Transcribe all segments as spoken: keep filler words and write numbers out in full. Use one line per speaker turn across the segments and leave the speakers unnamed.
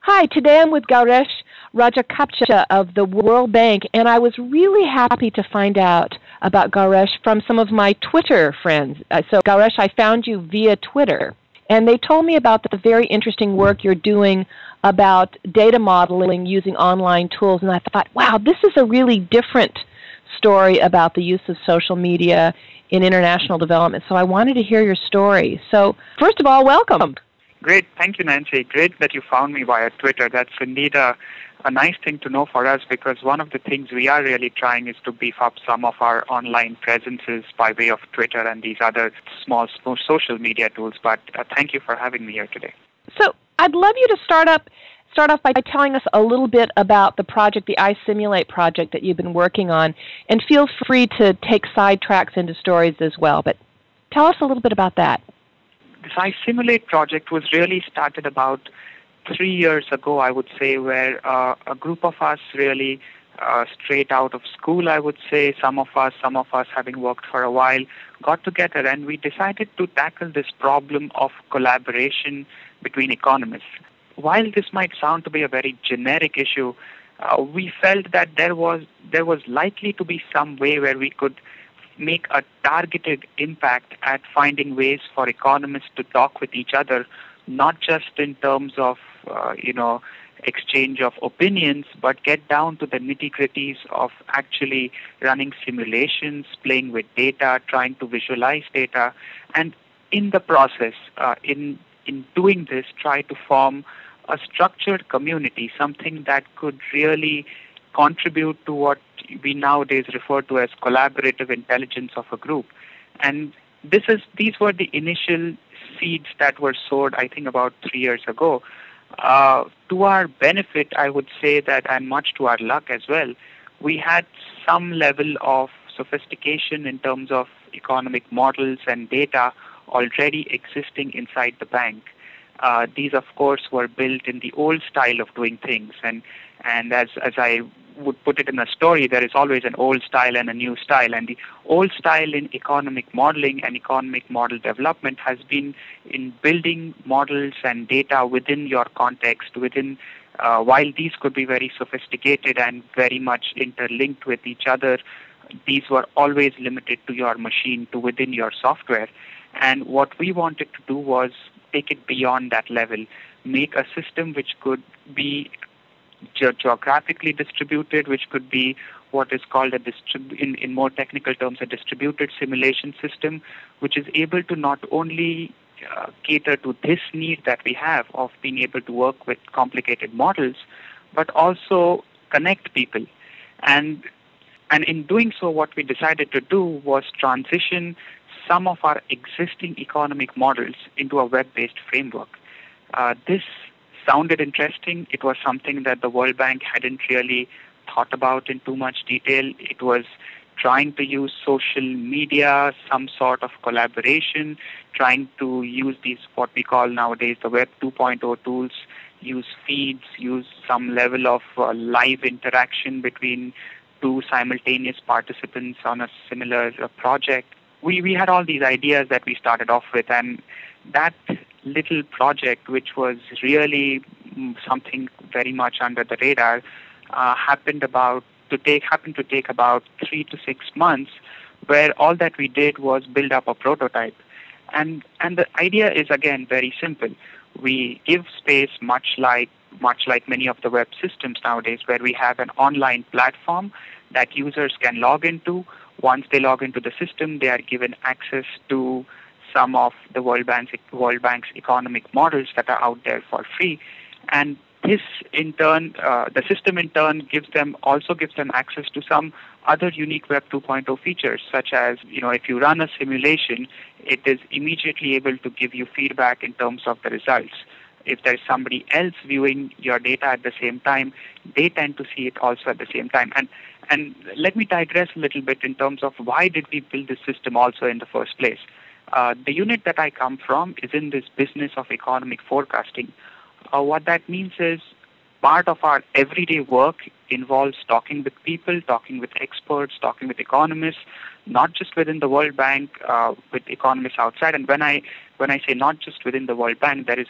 Hi, today I'm with Gaurash Rajapaksa of the World Bank, and I was really happy to find out about Gaurash from some of my Twitter friends. Uh, so, Gaurash, I found you via Twitter, and they told me about the very interesting work you're doing about data modeling using online tools, and I thought, wow, this is a really different story about the use of social media in international development. So I wanted to hear your story. So, first of all, welcome.
Great. Thank you, Nancy. Great that you found me via Twitter. That's indeed a, a nice thing to know for us because one of the things we are really trying is to beef up some of our online presences by way of Twitter and these other small social media tools. But uh, thank you for having me here today.
So I'd love you to start up start off by telling us a little bit about the project, the iSimulate project that you've been working on, and feel free to take sidetracks into stories as well. But tell us a little bit about that.
This iSimulate project was really started about three years ago, I would say, where uh, a group of us really uh, straight out of school, I would say, some of us, some of us having worked for a while, got together and we decided to tackle this problem of collaboration between economists. While this might sound to be a very generic issue, uh, we felt that there was there was likely to be some way where we could make a targeted impact at finding ways for economists to talk with each other, not just in terms of, uh, you know, exchange of opinions, but get down to the nitty-gritties of actually running simulations, playing with data, trying to visualize data, and in the process, uh, in in doing this, try to form a structured community, something that could really contribute to what we nowadays refer to as collaborative intelligence of a group. And this is these were the initial seeds that were sowed, I think, about three years ago. Uh, to our benefit, I would say that, and much to our luck as well, we had some level of sophistication in terms of economic models and data already existing inside the bank. Uh, these, of course, were built in the old style of doing things, and and as as I would put it in a story, there is always an old style and a new style. And the old style in economic modeling and economic model development has been in building models and data within your context, within uh, while these could be very sophisticated and very much interlinked with each other, these were always limited to your machine, to within your software. And what we wanted to do was take it beyond that level, make a system which could be ge- geographically distributed, which could be what is called a distrib- in, in more technical terms, a distributed simulation system, which is able to not only uh, cater to this need that we have of being able to work with complicated models, but also connect people. And and in doing so, what we decided to do was transition some of our existing economic models into a web-based framework. Uh, this sounded interesting. It was something that the World Bank hadn't really thought about in too much detail. It was trying to use social media, some sort of collaboration, trying to use these, what we call nowadays the Web 2.0 tools, use feeds, use some level of uh, live interaction between two simultaneous participants on a similar uh, project. We, we had all these ideas that we started off with, and that little project, which was really mm, something very much under the radar, uh, happened about to take happened to take about three to six months, where all that we did was build up a prototype, and and the idea is again very simple. We give space, much like much like many of the web systems nowadays, where we have an online platform that users can log into. Once they log into the system, they are given access to some of the World Bank's, World Bank's economic models that are out there for free. And this, in turn, uh, the system in turn gives them also gives them access to some other unique Web 2.0 features, such as, you know, if you run a simulation, it is immediately able to give you feedback in terms of the results. If there's somebody else viewing your data at the same time, they tend to see it also at the same time. And and let me digress a little bit in terms of why did we build this system also in the first place. Uh, the unit that I come from is in this business of economic forecasting. Uh, what that means is part of our everyday work involves talking with people, talking with experts, talking with economists, not just within the World Bank, uh, with economists outside. And when I when I say not just within the World Bank, there is a big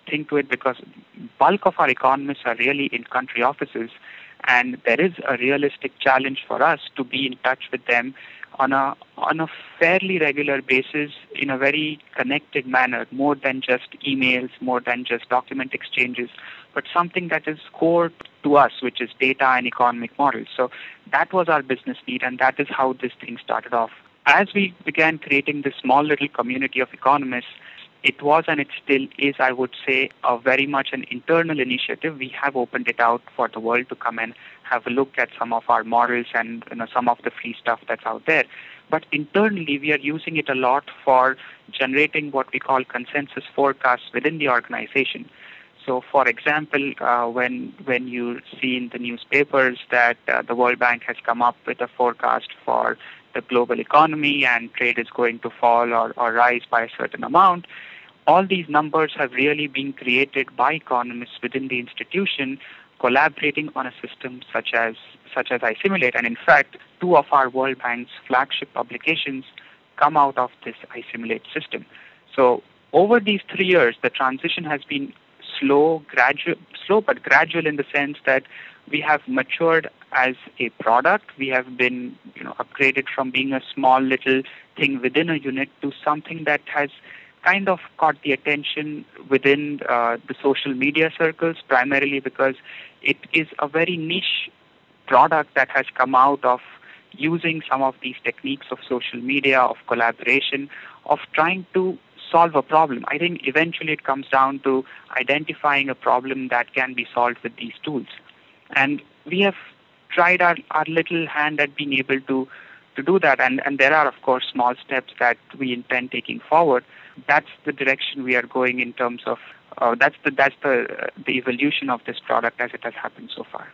thing to it because bulk of our economists are really in country offices, and there is a realistic challenge for us to be in touch with them on a on a fairly regular basis in a very connected manner, more than just emails, more than just document exchanges, but something that is core to us, which is data and economic models. So that was our business need, and that is how this thing started off. As we began creating this small little community of economists, it was and it still is, I would say, a very much an internal initiative. We have opened it out for the world to come and have a look at some of our models and you know, some of the free stuff that's out there. But internally, we are using it a lot for generating what we call consensus forecasts within the organization. So, for example, uh, when when you see in the newspapers that uh, the World Bank has come up with a forecast for the global economy and trade is going to fall or, or rise by a certain amount, all these numbers have really been created by economists within the institution collaborating on a system such as such as iSimulate. And in fact, two of our World Bank's flagship publications come out of this iSimulate system. So over these three years, the transition has been slow, gradual, slow but gradual in the sense that we have matured as a product. We have been, you know, upgraded from being a small little thing within a unit to something that has kind of caught the attention within uh, the social media circles, primarily because it is a very niche product that has come out of using some of these techniques of social media, of collaboration, of trying to solve a problem. I think eventually it comes down to identifying a problem that can be solved with these tools. And we have tried our, our little hand at being able to, to do that. And, and there are, of course, small steps that we intend taking forward. That's the direction we are going in terms of, uh, that's the that's the uh, the evolution of this product as it has happened so far.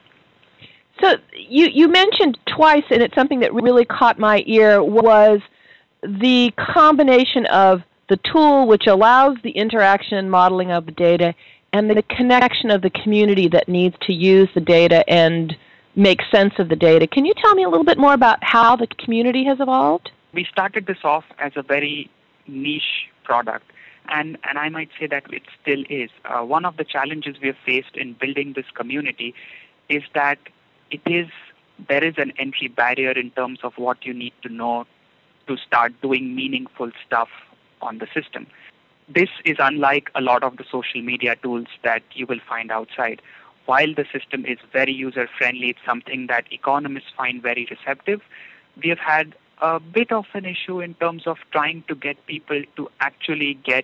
So you, you mentioned twice, and it's something that really caught my ear, was the combination of the tool which allows the interaction and modeling of the data and the connection of the community that needs to use the data and make sense of the data. Can you tell me a little bit more about how the community has evolved?
We started this off as a very niche product, and, and I might say that it still is. Uh, one of the challenges we have faced in building this community is that it is there is an entry barrier in terms of what you need to know to start doing meaningful stuff on the system. This is unlike a lot of the social media tools that you will find outside. While the system is very user-friendly, it's something that economists find very receptive. We have had a bit of an issue in terms of trying to get people to actually get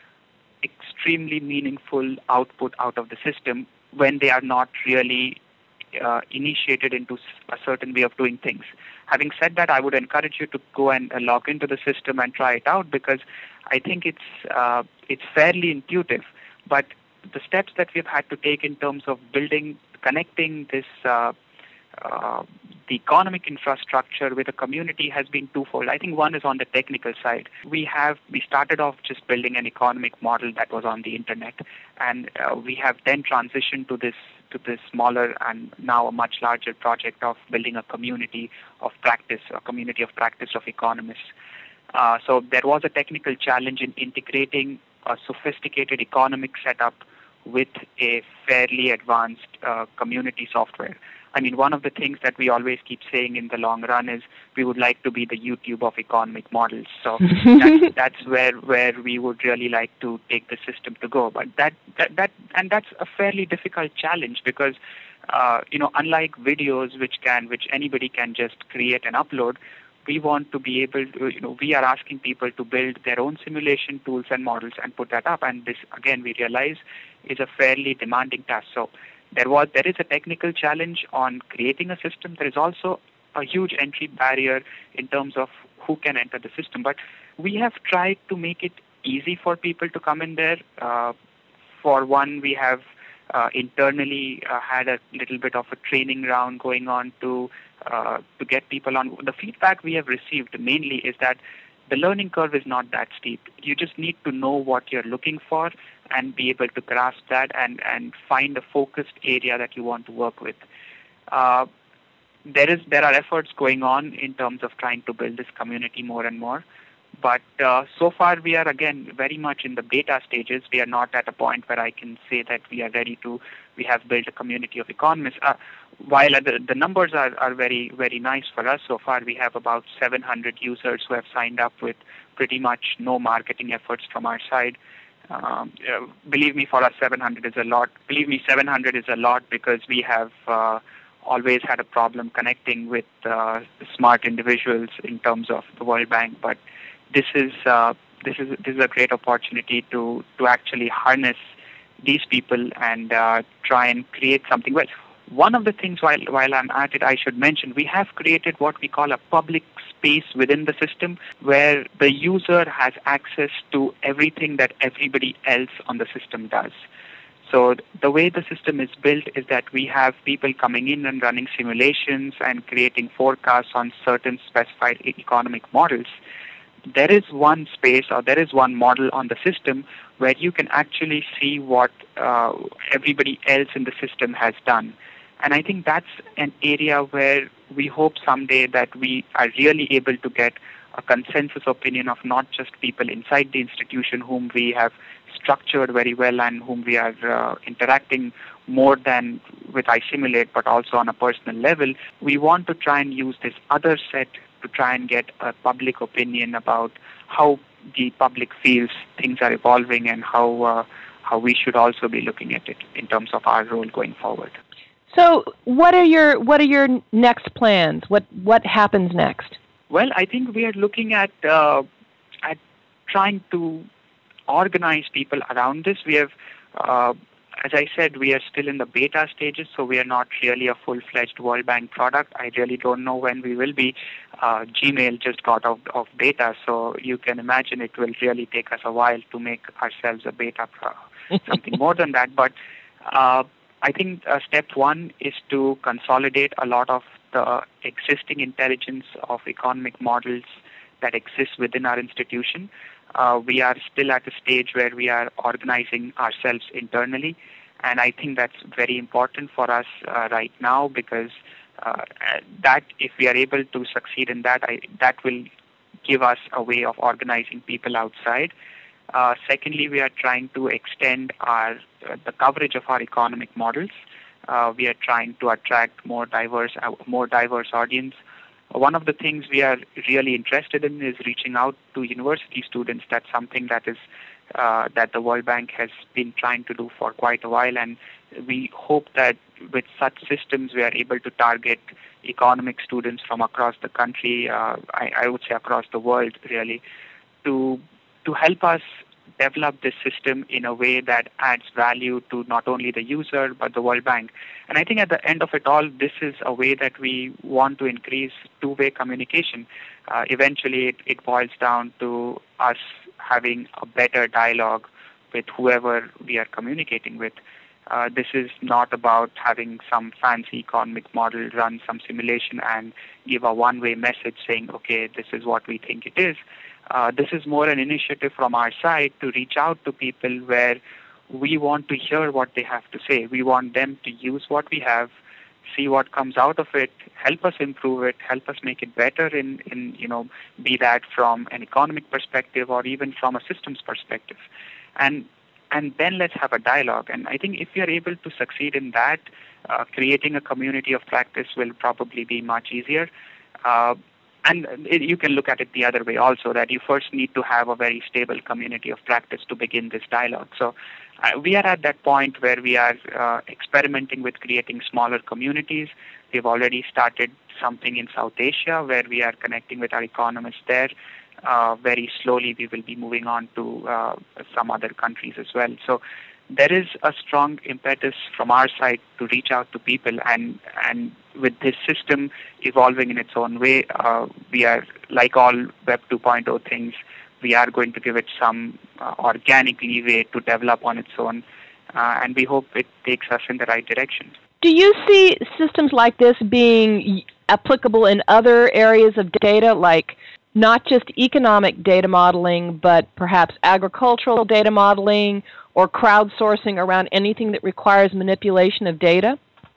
extremely meaningful output out of the system when they are not really uh, initiated into a certain way of doing things. Having said that, I would encourage you to go and uh, log into the system and try it out, because I think it's uh, it's fairly intuitive. But the steps that we've had to take in terms of building, connecting this uh, uh, the economic infrastructure with the community has been twofold. I think one is on the technical side. We have we started off just building an economic model that was on the internet, and uh, we have then transitioned to this to this smaller and now a much larger project of building a community of practice, a community of practice of economists. Uh, so there was a technical challenge in integrating a sophisticated economic setup with a fairly advanced uh, community software. I mean, one of the things that we always keep saying in the long run is we would like to be the YouTube of economic models. So that's, that's where where we would really like to take the system to go. But that that, that and that's a fairly difficult challenge because uh, you know, unlike videos which can which anybody can just create and upload, we want to be able to, you know, we are asking people to build their own simulation tools and models and put that up. And this, again, we realize is a fairly demanding task. So there was, there is a technical challenge on creating a system. There is also a huge entry barrier in terms of who can enter the system. But we have tried to make it easy for people to come in there. Uh, for one, we have uh, internally uh, had a little bit of a training round going on to Uh, to get people on. The feedback we have received mainly is that the learning curve is not that steep. You just need to know what you're looking for and be able to grasp that and, and find a focused area that you want to work with. Uh, there is there are efforts going on in terms of trying to build this community more and more, But uh, so far, we are, again, very much in the beta stages. We are not at a point where I can say that we are ready to, we have built a community of economists. Uh, while the, the numbers are, are very, very nice for us so far, we have about seven hundred users who have signed up with pretty much no marketing efforts from our side. Um, uh, believe me, for us, seven hundred is a lot. Believe me, seven hundred is a lot because we have uh, always had a problem connecting with uh, smart individuals in terms of the World Bank. But this is uh, this is this is a great opportunity to to actually harness these people and uh, try and create something. Well, one of the things while while I'm at it, I should mention we have created what we call a public space within the system where the user has access to everything that everybody else on the system does. So the way the system is built is that we have people coming in and running simulations and creating forecasts on certain specified economic models. There is one space or there is one model on the system where you can actually see what uh, everybody else in the system has done. And I think that's an area where we hope someday that we are really able to get a consensus opinion of not just people inside the institution whom we have structured very well and whom we are uh, interacting more than with iSimulate, but also on a personal level. We want to try and use this other set to try and get a public opinion about how the public feels things are evolving and how uh, how we should also be looking at it in terms of our role going forward.
So, what are your what are your next plans? What what happens next?
Well, I think we are looking at uh, at trying to organize people around this. We have, uh, as I said, we are still in the beta stages, so we are not really a full-fledged World Bank product. I really don't know when we will be. Uh, Gmail just got out of beta, so you can imagine it will really take us a while to make ourselves a beta, pro- something more than that. But uh, I think uh, step one is to consolidate a lot of the existing intelligence of economic models that exists within our institution. Uh, we are still at a stage where we are organizing ourselves internally, and I think that's very important for us uh, right now because uh, that if we are able to succeed in that, I, that will give us a way of organizing people outside. Uh, secondly, we are trying to extend our uh, the coverage of our economic models. Uh, we are trying to attract more diverse, uh, more diverse audience. One of the things we are really interested in is reaching out to university students. That's something that is uh, that the World Bank has been trying to do for quite a while, and we hope that with such systems we are able to target economic students from across the country. Uh, I, I would say across the world, really, to to help us develop this system in a way that adds value to not only the user but the World Bank. And I think at the end of it all, this is a way that we want to increase two-way communication. Uh, eventually, it, it boils down to us having a better dialogue with whoever we are communicating with. Uh, this is not about having some fancy economic model run some simulation and give a one-way message saying, okay, this is what we think it is. Uh, this is more an initiative from our side to reach out to people where we want to hear what they have to say. We want them to use what we have, see what comes out of it, help us improve it, help us make it better in, in you know, be that from an economic perspective or even from a systems perspective. And and then let's have a dialogue. And I think if we are able to succeed in that, uh, creating a community of practice will probably be much easier. Uh, And it, you can look at it the other way also, that you first need to have a very stable community of practice to begin this dialogue. So uh, we are at that point where we are uh, experimenting with creating smaller communities. We've already started something in South Asia where we are connecting with our economists there. Uh, very slowly we will be moving on to uh, some other countries as well. So there is a strong impetus from our side to reach out to people, and and with this system evolving in its own way, uh, we are, like all Web two point oh things, we are going to give it some uh, organic leeway to develop on its own, uh, and we hope it takes us in the right direction.
Do you see systems like this being applicable in other areas of data, like not just economic data modeling, but perhaps agricultural data modeling or crowdsourcing around anything that requires manipulation of data?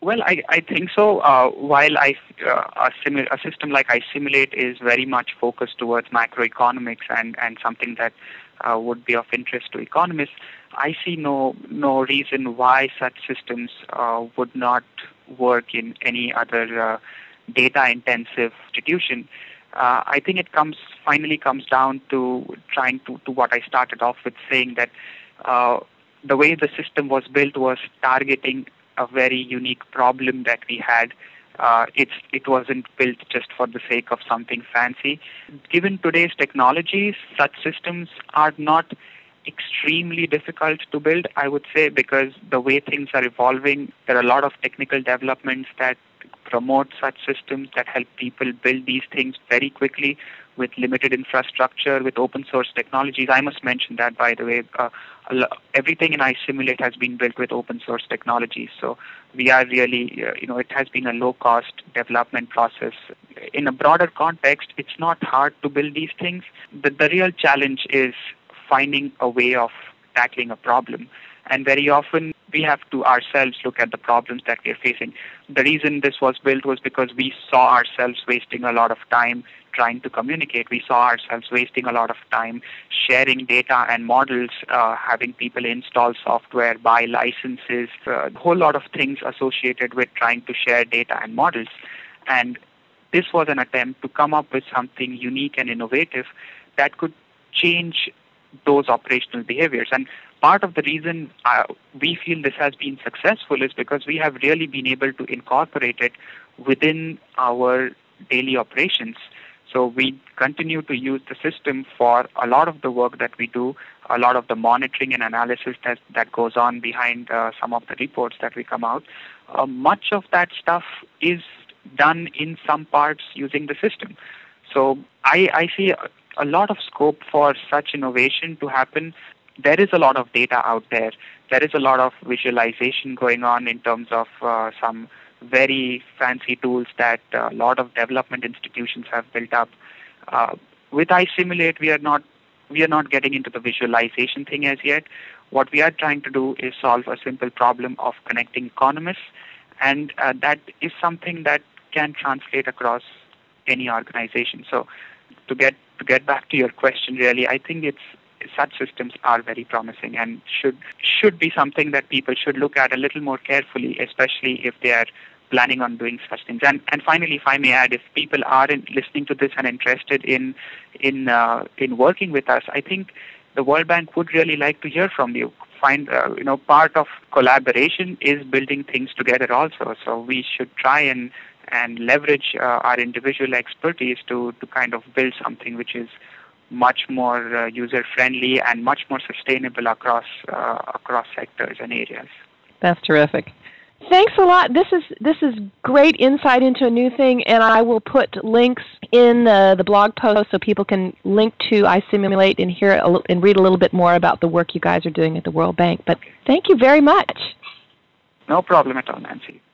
Well, I, I think so. Uh, while I, uh, a, simu- a system like iSimulate is very much focused towards macroeconomics and, and something that uh, would be of interest to economists, I see no no reason why such systems uh, would not work in any other uh, data-intensive institution. Uh, I think it comes finally comes down to trying to, to what I started off with saying that uh, the way the system was built was targeting a very unique problem that we had. Uh, it's it wasn't built just for the sake of something fancy. Given today's technologies, such systems are not extremely difficult to build, I would say, because the way things are evolving, there are a lot of technical developments that promote such systems that help people build these things very quickly with limited infrastructure, with open source technologies. I must mention that, by the way. Uh, everything in iSimulate has been built with open source technologies. So we are really, uh, you know, it has been a low cost development process. In a broader context, it's not hard to build these things. The, the real challenge is finding a way of tackling a problem. And very often we have to ourselves look at the problems that we're facing. The reason this was built was because we saw ourselves wasting a lot of time trying to communicate. We saw ourselves wasting a lot of time sharing data and models, uh, having people install software, buy licenses, uh, a whole lot of things associated with trying to share data and models. And this was an attempt to come up with something unique and innovative that could change those operational behaviors. And part of the reason uh, we feel this has been successful is because we have really been able to incorporate it within our daily operations. So we continue to use the system for a lot of the work that we do, a lot of the monitoring and analysis that, that goes on behind uh, some of the reports that we come out. Uh, much of that stuff is done in some parts using the system. So I, I see a, a lot of scope for such innovation to happen. There is a lot of data out there. There is a lot of visualization going on in terms of uh, some very fancy tools that a lot of development institutions have built up. Uh, with iSimulate, we are not we are not getting into the visualization thing as yet. What we are trying to do is solve a simple problem of connecting economists, and uh, that is something that can translate across any organization. So, to get to get back to your question, really, I think it's such systems are very promising and should should be something that people should look at a little more carefully, especially if they are planning on doing such things. And and finally, if I may add, if people are in, listening to this and interested in in uh, in working with us, I think the World Bank would really like to hear from you. Find uh, you know part of collaboration is building things together also. So we should try and and leverage uh, our individual expertise to to kind of build something which is much more uh, user-friendly and much more sustainable across uh, across sectors and areas.
That's terrific. Thanks a lot. This is this is great insight into a new thing, and I will put links in the, the blog post so people can link to iSimulate and hear a, and read a little bit more about the work you guys are doing at the World Bank. But thank you very much.
No problem at all, Nancy.